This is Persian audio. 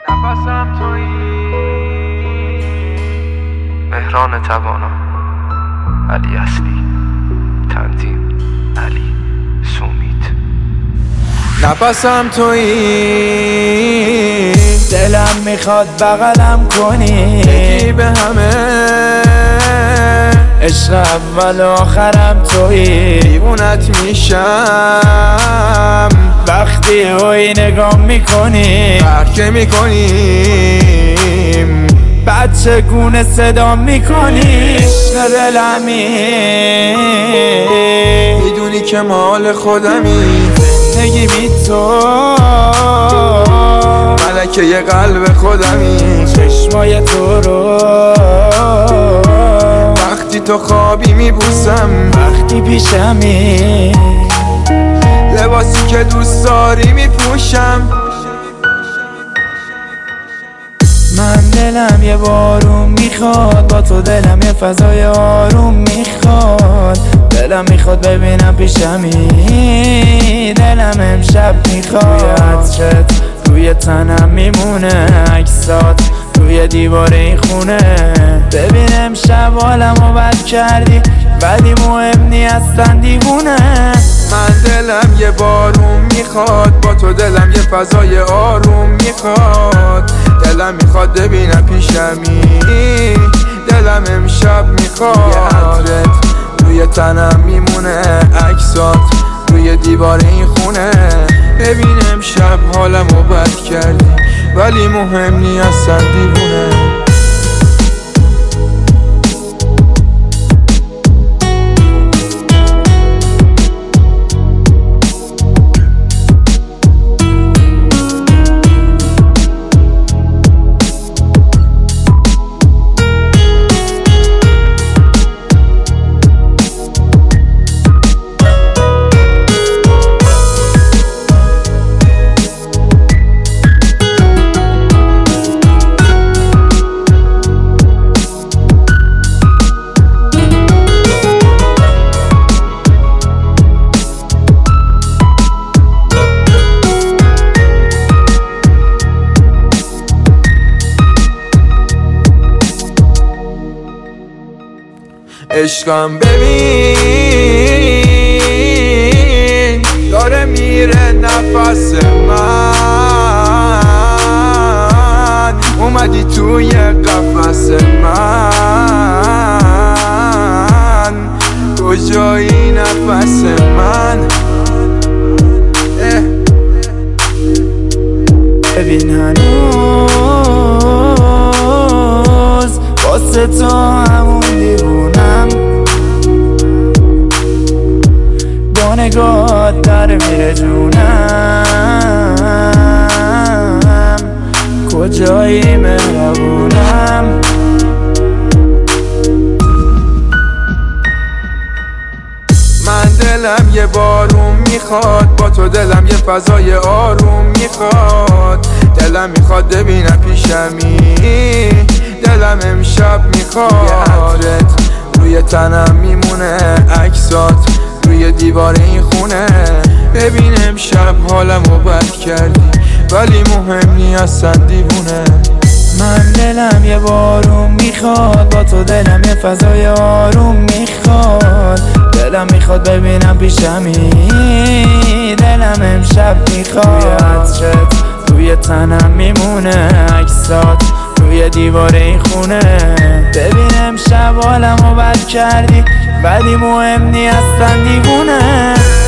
نفسم تویی. مهران توانا، علی اصلی، تنظیم علی سومیت. نفسم تویی، دلم میخواد بغلم کنی، بگی به همه عشق اول و آخرم تویی. دیوونت میشم وقتی اوی نگاه میکنی، برکه میکنیم بعد چگونه صدا میکنی. عشق دلمی، میدونی که مال خودمی، زندگی بی تو ملکه ی قلب خودمی. چشمای تو رو وقتی تو خوابی میبوسم، وقتی پیشمی لباسی که دوست داری میپوشم. من دلم یه بارون میخواد، با تو دلم یه فضای آروم میخواد. دلم میخواد ببینم پیشمی، دلم امشب میخواد روی عطرت روی تنم میمونه، عکسات روی دیوار این خونه. ببین امشب حالمو بد کردی ولی مهم نی اصلا دیوونه. من دلم یه بارون میخواد، با تو دلم یه فضای آروم میخواد. دلم میخواد ببینم پیشمی، دلم امشب میخواد یه عطرت روی تنم میمونه، عکسات روی دیوار این خونه. ببین امشب حالمو بد کردی ولی مهم نی اصلا دیوونه. عشقم ببین داره میره نفس من، اومدی توی قفس من، کجایی نفس من؟ ببین هنوز واسه تو همون دیوونم، با نگاهت در میره جونم، کجایی مهربونم. من دلم یه بارون میخواد، با تو دلم یه فضای آروم میخواد. دلم میخواد ببینم پیشمی، دلم امشب میخواد یه عطرت روی تنم میمونه، عکسات روی دیوار این خونه. ببین امشب حالمو بد کردی ولی مهم نی اصلا دیوونه. من دلم یه بارون میخواد، با تو دلم یه فضای آروم میخواد. دلم میخواد ببینم پیشمی، دلم امشب میخواد روی عطرت روی تنم میمونه، عکسات روی دیوار این خونه. ببین امشب حالمو بد کردی ولی مهم نی اصلا دیوونه.